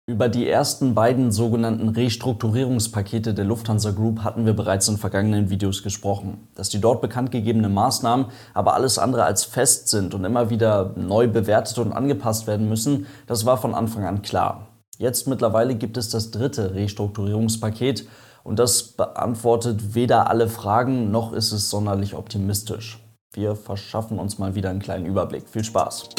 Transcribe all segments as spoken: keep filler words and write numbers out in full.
Über die ersten beiden sogenannten Restrukturierungspakete der Lufthansa Group hatten wir bereits in vergangenen Videos gesprochen. Dass die dort bekannt gegebenen Maßnahmen aber alles andere als fest sind und immer wieder neu bewertet und angepasst werden müssen, das war von Anfang an klar. Jetzt mittlerweile gibt es das dritte Restrukturierungspaket und das beantwortet weder alle Fragen noch ist es sonderlich optimistisch. Wir verschaffen uns mal wieder einen kleinen Überblick. Viel Spaß!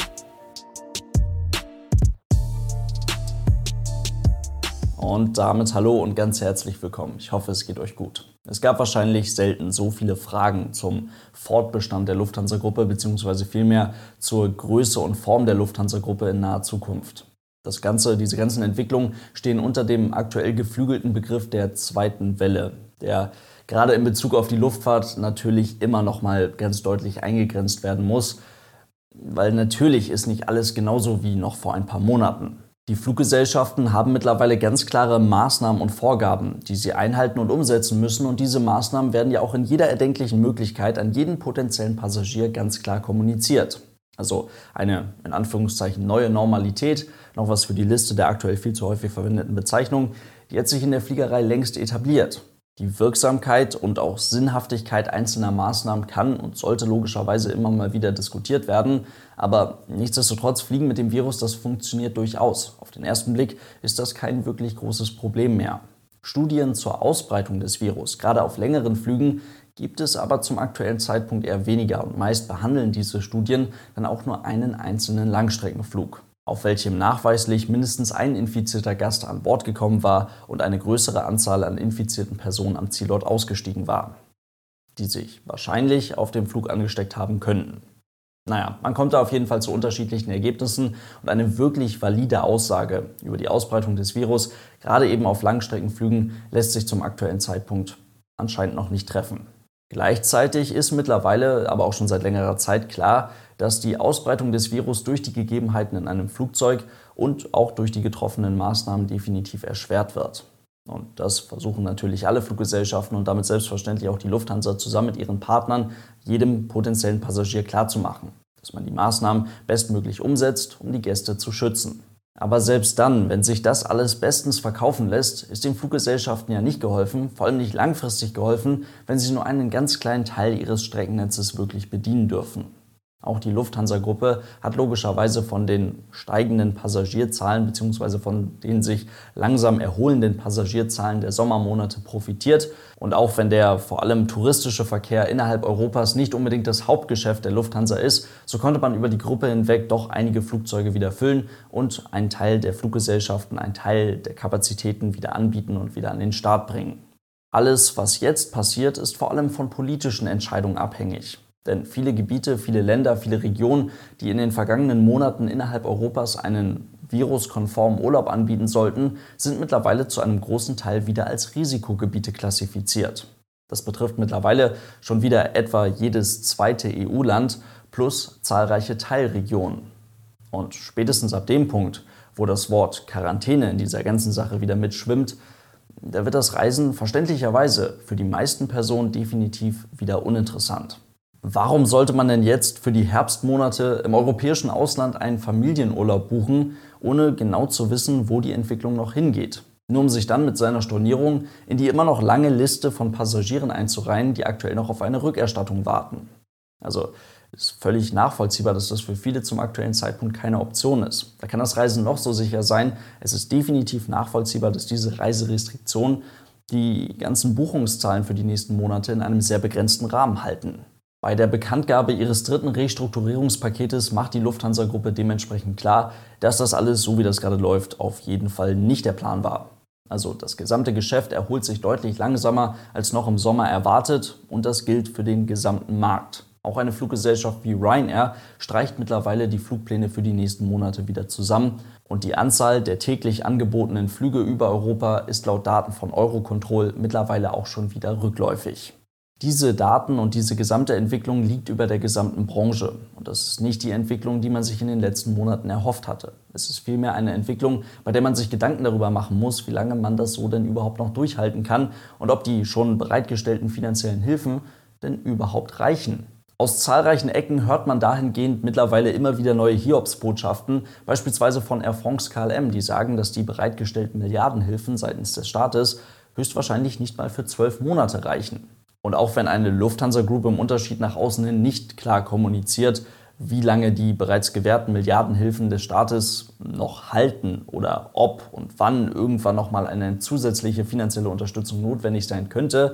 Und damit hallo und ganz herzlich willkommen. Ich hoffe, es geht euch gut. Es gab wahrscheinlich selten so viele Fragen zum Fortbestand der Lufthansa-Gruppe bzw. vielmehr zur Größe und Form der Lufthansa-Gruppe in naher Zukunft. Das Ganze, diese ganzen Entwicklungen stehen unter dem aktuell geflügelten Begriff der zweiten Welle, der gerade in Bezug auf die Luftfahrt natürlich immer noch mal ganz deutlich eingegrenzt werden muss, weil natürlich ist nicht alles genauso wie noch vor ein paar Monaten. Die Fluggesellschaften haben mittlerweile ganz klare Maßnahmen und Vorgaben, die sie einhalten und umsetzen müssen. Und diese Maßnahmen werden ja auch in jeder erdenklichen Möglichkeit an jeden potenziellen Passagier ganz klar kommuniziert. Also eine in Anführungszeichen neue Normalität, noch was für die Liste der aktuell viel zu häufig verwendeten Bezeichnungen, die hat sich in der Fliegerei längst etabliert. Die Wirksamkeit und auch Sinnhaftigkeit einzelner Maßnahmen kann und sollte logischerweise immer mal wieder diskutiert werden. Aber nichtsdestotrotz, Fliegen mit dem Virus, das funktioniert durchaus. Auf den ersten Blick ist das kein wirklich großes Problem mehr. Studien zur Ausbreitung des Virus, gerade auf längeren Flügen, gibt es aber zum aktuellen Zeitpunkt eher weniger. Und meist behandeln diese Studien dann auch nur einen einzelnen Langstreckenflug, auf welchem nachweislich mindestens ein infizierter Gast an Bord gekommen war und eine größere Anzahl an infizierten Personen am Zielort ausgestiegen war, die sich wahrscheinlich auf dem Flug angesteckt haben könnten. Naja, man kommt da auf jeden Fall zu unterschiedlichen Ergebnissen und eine wirklich valide Aussage über die Ausbreitung des Virus, gerade eben auf Langstreckenflügen, lässt sich zum aktuellen Zeitpunkt anscheinend noch nicht treffen. Gleichzeitig ist mittlerweile, aber auch schon seit längerer Zeit klar, dass die Ausbreitung des Virus durch die Gegebenheiten in einem Flugzeug und auch durch die getroffenen Maßnahmen definitiv erschwert wird. Und das versuchen natürlich alle Fluggesellschaften und damit selbstverständlich auch die Lufthansa zusammen mit ihren Partnern jedem potenziellen Passagier klarzumachen, dass man die Maßnahmen bestmöglich umsetzt, um die Gäste zu schützen. Aber selbst dann, wenn sich das alles bestens verkaufen lässt, ist den Fluggesellschaften ja nicht geholfen, vor allem nicht langfristig geholfen, wenn sie nur einen ganz kleinen Teil ihres Streckennetzes wirklich bedienen dürfen. Auch die Lufthansa-Gruppe hat logischerweise von den steigenden Passagierzahlen bzw. von den sich langsam erholenden Passagierzahlen der Sommermonate profitiert. Und auch wenn der vor allem touristische Verkehr innerhalb Europas nicht unbedingt das Hauptgeschäft der Lufthansa ist, so konnte man über die Gruppe hinweg doch einige Flugzeuge wieder füllen und einen Teil der Fluggesellschaften, einen Teil der Kapazitäten wieder anbieten und wieder an den Start bringen. Alles, was jetzt passiert, ist vor allem von politischen Entscheidungen abhängig. Denn viele Gebiete, viele Länder, viele Regionen, die in den vergangenen Monaten innerhalb Europas einen viruskonformen Urlaub anbieten sollten, sind mittlerweile zu einem großen Teil wieder als Risikogebiete klassifiziert. Das betrifft mittlerweile schon wieder etwa jedes zweite E U-Land plus zahlreiche Teilregionen. Und spätestens ab dem Punkt, wo das Wort Quarantäne in dieser ganzen Sache wieder mitschwimmt, da wird das Reisen verständlicherweise für die meisten Personen definitiv wieder uninteressant. Warum sollte man denn jetzt für die Herbstmonate im europäischen Ausland einen Familienurlaub buchen, ohne genau zu wissen, wo die Entwicklung noch hingeht? Nur um sich dann mit seiner Stornierung in die immer noch lange Liste von Passagieren einzureihen, die aktuell noch auf eine Rückerstattung warten. Also ist völlig nachvollziehbar, dass das für viele zum aktuellen Zeitpunkt keine Option ist. Da kann das Reisen noch so sicher sein. Es ist definitiv nachvollziehbar, dass diese Reiserestriktionen die ganzen Buchungszahlen für die nächsten Monate in einem sehr begrenzten Rahmen halten. Bei der Bekanntgabe ihres dritten Restrukturierungspaketes macht die Lufthansa-Gruppe dementsprechend klar, dass das alles, so wie das gerade läuft, auf jeden Fall nicht der Plan war. Also das gesamte Geschäft erholt sich deutlich langsamer als noch im Sommer erwartet und das gilt für den gesamten Markt. Auch eine Fluggesellschaft wie Ryanair streicht mittlerweile die Flugpläne für die nächsten Monate wieder zusammen und die Anzahl der täglich angebotenen Flüge über Europa ist laut Daten von Eurocontrol mittlerweile auch schon wieder rückläufig. Diese Daten und diese gesamte Entwicklung liegt über der gesamten Branche. Und das ist nicht die Entwicklung, die man sich in den letzten Monaten erhofft hatte. Es ist vielmehr eine Entwicklung, bei der man sich Gedanken darüber machen muss, wie lange man das so denn überhaupt noch durchhalten kann und ob die schon bereitgestellten finanziellen Hilfen denn überhaupt reichen. Aus zahlreichen Ecken hört man dahingehend mittlerweile immer wieder neue Hiobsbotschaften, beispielsweise von Air France K L M, die sagen, dass die bereitgestellten Milliardenhilfen seitens des Staates höchstwahrscheinlich nicht mal für zwölf Monate reichen. Und auch wenn eine Lufthansa Group im Unterschied nach außen hin nicht klar kommuniziert, wie lange die bereits gewährten Milliardenhilfen des Staates noch halten oder ob und wann irgendwann nochmal eine zusätzliche finanzielle Unterstützung notwendig sein könnte,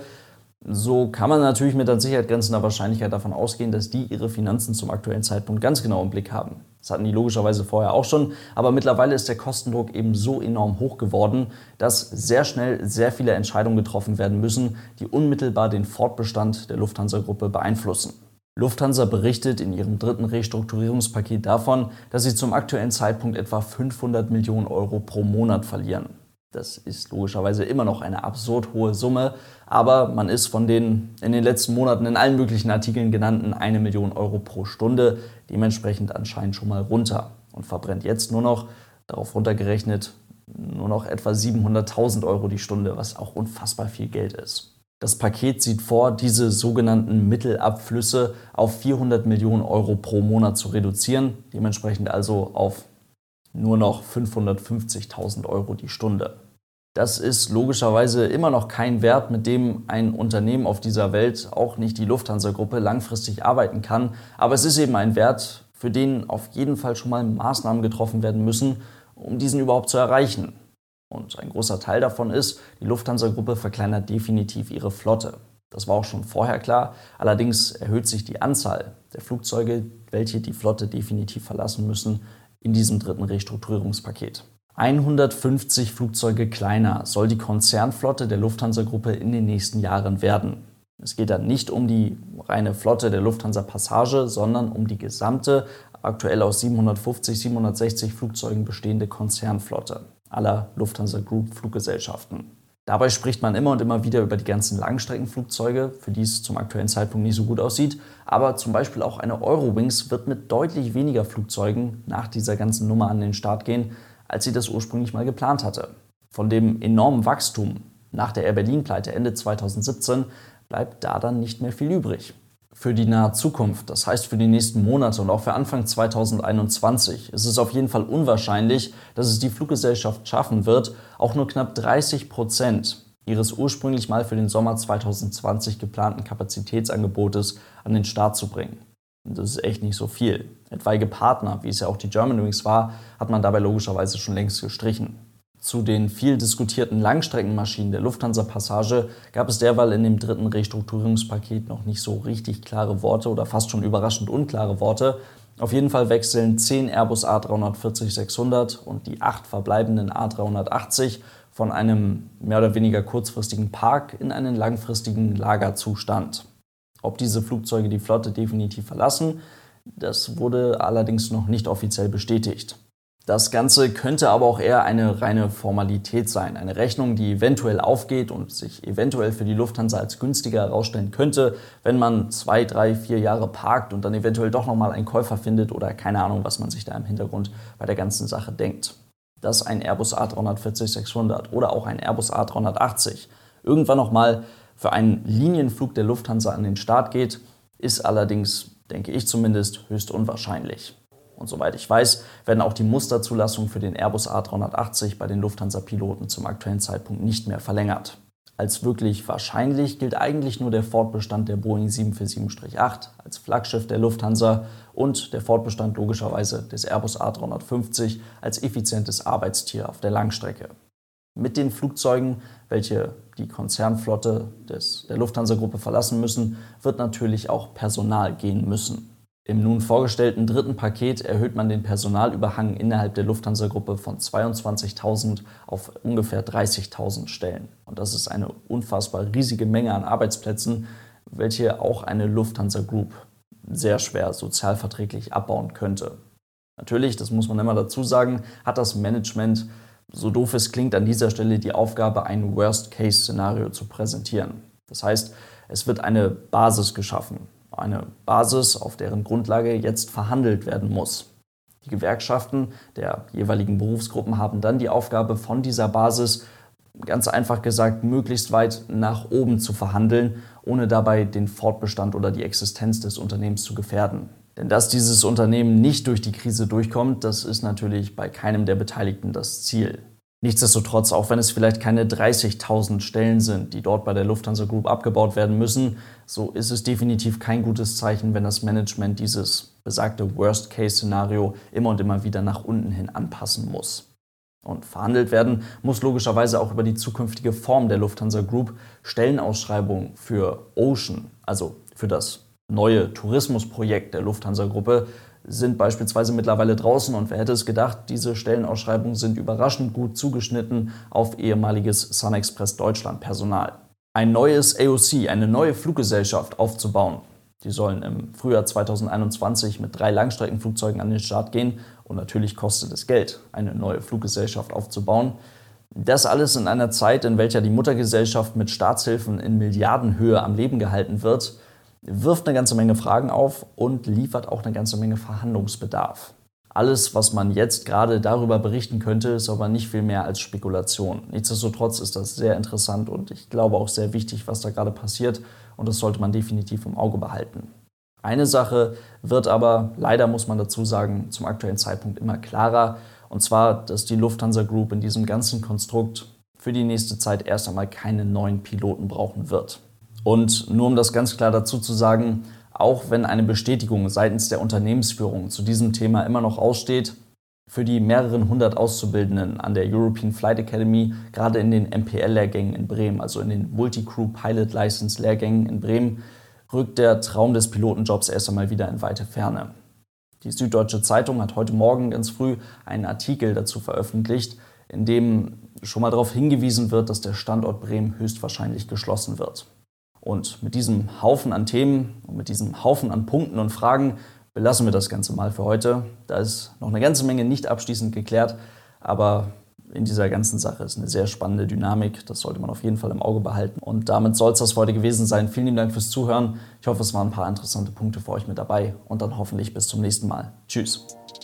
so kann man natürlich mit an Sicherheit grenzender Wahrscheinlichkeit davon ausgehen, dass die ihre Finanzen zum aktuellen Zeitpunkt ganz genau im Blick haben. Das hatten die logischerweise vorher auch schon, aber mittlerweile ist der Kostendruck eben so enorm hoch geworden, dass sehr schnell sehr viele Entscheidungen getroffen werden müssen, die unmittelbar den Fortbestand der Lufthansa-Gruppe beeinflussen. Lufthansa berichtet in ihrem dritten Restrukturierungspaket davon, dass sie zum aktuellen Zeitpunkt etwa fünfhundert Millionen Euro pro Monat verlieren. Das ist logischerweise immer noch eine absurd hohe Summe, aber man ist von den in den letzten Monaten in allen möglichen Artikeln genannten eine Million Euro pro Stunde dementsprechend anscheinend schon mal runter und verbrennt jetzt nur noch, darauf runtergerechnet, nur noch etwa siebenhunderttausend Euro die Stunde, was auch unfassbar viel Geld ist. Das Paket sieht vor, diese sogenannten Mittelabflüsse auf vierhundert Millionen Euro pro Monat zu reduzieren, dementsprechend also auf nur noch fünfhundertfünfzigtausend Euro die Stunde. Das ist logischerweise immer noch kein Wert, mit dem ein Unternehmen auf dieser Welt, auch nicht die Lufthansa-Gruppe, langfristig arbeiten kann. Aber es ist eben ein Wert, für den auf jeden Fall schon mal Maßnahmen getroffen werden müssen, um diesen überhaupt zu erreichen. Und ein großer Teil davon ist, die Lufthansa-Gruppe verkleinert definitiv ihre Flotte. Das war auch schon vorher klar. Allerdings erhöht sich die Anzahl der Flugzeuge, welche die Flotte definitiv verlassen müssen, in diesem dritten Restrukturierungspaket. hundertfünfzig Flugzeuge kleiner soll die Konzernflotte der Lufthansa-Gruppe in den nächsten Jahren werden. Es geht dann nicht um die reine Flotte der Lufthansa Passage, sondern um die gesamte, aktuell aus siebenhundertfünfzig, siebenhundertsechzig Flugzeugen bestehende Konzernflotte aller Lufthansa Group Fluggesellschaften. Dabei spricht man immer und immer wieder über die ganzen Langstreckenflugzeuge, für die es zum aktuellen Zeitpunkt nicht so gut aussieht. Aber zum Beispiel auch eine Eurowings wird mit deutlich weniger Flugzeugen nach dieser ganzen Nummer an den Start gehen, als sie das ursprünglich mal geplant hatte. Von dem enormen Wachstum nach der Air Berlin-Pleite Ende zweitausendsiebzehn bleibt da dann nicht mehr viel übrig. Für die nahe Zukunft, das heißt für die nächsten Monate und auch für Anfang zweitausendeinundzwanzig, ist es auf jeden Fall unwahrscheinlich, dass es die Fluggesellschaft schaffen wird, auch nur knapp dreißig Prozent ihres ursprünglich mal für den Sommer zweitausendzwanzig geplanten Kapazitätsangebotes an den Start zu bringen. Und das ist echt nicht so viel. Etwaige Partner, wie es ja auch die Germanwings war, hat man dabei logischerweise schon längst gestrichen. Zu den viel diskutierten Langstreckenmaschinen der Lufthansa Passage gab es derweil in dem dritten Restrukturierungspaket noch nicht so richtig klare Worte oder fast schon überraschend unklare Worte. Auf jeden Fall wechseln zehn Airbus A drei vierzig sechshundert und die acht verbleibenden A dreihundertachtzig von einem mehr oder weniger kurzfristigen Park in einen langfristigen Lagerzustand. Ob diese Flugzeuge die Flotte definitiv verlassen, das wurde allerdings noch nicht offiziell bestätigt. Das Ganze könnte aber auch eher eine reine Formalität sein, eine Rechnung, die eventuell aufgeht und sich eventuell für die Lufthansa als günstiger herausstellen könnte, wenn man zwei, drei, vier Jahre parkt und dann eventuell doch nochmal einen Käufer findet oder keine Ahnung, was man sich da im Hintergrund bei der ganzen Sache denkt. Dass ein Airbus A drei vierzig sechshundert oder auch ein Airbus A dreihundertachtzig irgendwann nochmal für einen Linienflug der Lufthansa an den Start geht, ist allerdings, denke ich zumindest, höchst unwahrscheinlich. Und soweit ich weiß, werden auch die Musterzulassungen für den Airbus A dreihundertachtzig bei den Lufthansa-Piloten zum aktuellen Zeitpunkt nicht mehr verlängert. Als wirklich wahrscheinlich gilt eigentlich nur der Fortbestand der Boeing sieben vier sieben acht als Flaggschiff der Lufthansa und der Fortbestand logischerweise des Airbus A dreihundertfünfzig als effizientes Arbeitstier auf der Langstrecke. Mit den Flugzeugen, welche die Konzernflotte des, der Lufthansa-Gruppe verlassen müssen, wird natürlich auch Personal gehen müssen. Im nun vorgestellten dritten Paket erhöht man den Personalüberhang innerhalb der Lufthansa-Gruppe von zweiundzwanzigtausend auf ungefähr dreißigtausend Stellen. Und das ist eine unfassbar riesige Menge an Arbeitsplätzen, welche auch eine Lufthansa Group sehr schwer sozialverträglich abbauen könnte. Natürlich, das muss man immer dazu sagen, hat das Management, so doof es klingt, an dieser Stelle die Aufgabe, ein Worst-Case-Szenario zu präsentieren. Das heißt, es wird eine Basis geschaffen. Eine Basis, auf deren Grundlage jetzt verhandelt werden muss. Die Gewerkschaften der jeweiligen Berufsgruppen haben dann die Aufgabe, von dieser Basis ganz einfach gesagt, möglichst weit nach oben zu verhandeln, ohne dabei den Fortbestand oder die Existenz des Unternehmens zu gefährden. Denn dass dieses Unternehmen nicht durch die Krise durchkommt, das ist natürlich bei keinem der Beteiligten das Ziel. Nichtsdestotrotz, auch wenn es vielleicht keine dreißigtausend Stellen sind, die dort bei der Lufthansa Group abgebaut werden müssen, so ist es definitiv kein gutes Zeichen, wenn das Management dieses besagte Worst-Case-Szenario immer und immer wieder nach unten hin anpassen muss. Und verhandelt werden muss logischerweise auch über die zukünftige Form der Lufthansa Group. Stellenausschreibungen für Ocean, also für das neue Tourismusprojekt der Lufthansa-Gruppe, sind beispielsweise mittlerweile draußen und wer hätte es gedacht, diese Stellenausschreibungen sind überraschend gut zugeschnitten auf ehemaliges SunExpress Deutschland Personal. Ein neues A O C, eine neue Fluggesellschaft aufzubauen. Die sollen im Frühjahr zweitausendeinundzwanzig mit drei Langstreckenflugzeugen an den Start gehen und natürlich kostet es Geld, eine neue Fluggesellschaft aufzubauen. Das alles in einer Zeit, in welcher die Muttergesellschaft mit Staatshilfen in Milliardenhöhe am Leben gehalten wird, wirft eine ganze Menge Fragen auf und liefert auch eine ganze Menge Verhandlungsbedarf. Alles, was man jetzt gerade darüber berichten könnte, ist aber nicht viel mehr als Spekulation. Nichtsdestotrotz ist das sehr interessant und ich glaube auch sehr wichtig, was da gerade passiert und das sollte man definitiv im Auge behalten. Eine Sache wird aber, leider muss man dazu sagen, zum aktuellen Zeitpunkt immer klarer, und zwar, dass die Lufthansa Group in diesem ganzen Konstrukt für die nächste Zeit erst einmal keine neuen Piloten brauchen wird. Und nur um das ganz klar dazu zu sagen, auch wenn eine Bestätigung seitens der Unternehmensführung zu diesem Thema immer noch aussteht, für die mehreren hundert Auszubildenden an der European Flight Academy, gerade in den M P L-Lehrgängen in Bremen, also in den Multi-Crew Pilot License Lehrgängen in Bremen, rückt der Traum des Pilotenjobs erst einmal wieder in weite Ferne. Die Süddeutsche Zeitung hat heute Morgen ganz früh einen Artikel dazu veröffentlicht, in dem schon mal darauf hingewiesen wird, dass der Standort Bremen höchstwahrscheinlich geschlossen wird. Und mit diesem Haufen an Themen und mit diesem Haufen an Punkten und Fragen belassen wir das Ganze mal für heute. Da ist noch eine ganze Menge nicht abschließend geklärt, aber in dieser ganzen Sache ist eine sehr spannende Dynamik. Das sollte man auf jeden Fall im Auge behalten. Und damit soll es das für heute gewesen sein. Vielen lieben Dank fürs Zuhören. Ich hoffe, es waren ein paar interessante Punkte für euch mit dabei und dann hoffentlich bis zum nächsten Mal. Tschüss.